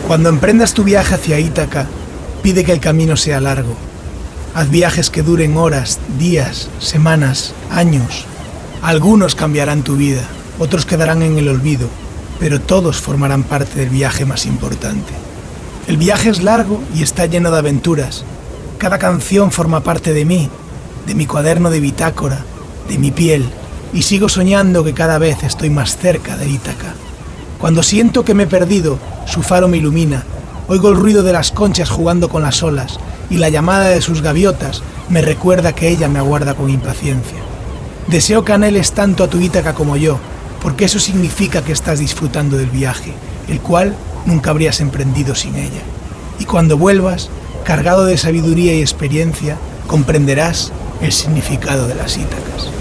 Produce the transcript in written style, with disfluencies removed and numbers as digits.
Cuando emprendas tu viaje hacia Ítaca, pide que el camino sea largo. Haz viajes que duren horas, días, semanas, años. Algunos cambiarán tu vida, otros quedarán en el olvido, pero todos formarán parte del viaje más importante. El viaje es largo y está lleno de aventuras. Cada canción forma parte de mí, de mi cuaderno de bitácora, de mi piel, y sigo soñando que cada vez estoy más cerca de Ítaca. Cuando siento que me he perdido, su faro me ilumina. Oigo el ruido de las conchas jugando con las olas y la llamada de sus gaviotas me recuerda que ella me aguarda con impaciencia. Deseo que anheles tanto a tu Ítaca como yo, porque eso significa que estás disfrutando del viaje, el cual nunca habrías emprendido sin ella. Y cuando vuelvas, cargado de sabiduría y experiencia, comprenderás el significado de las Ítacas.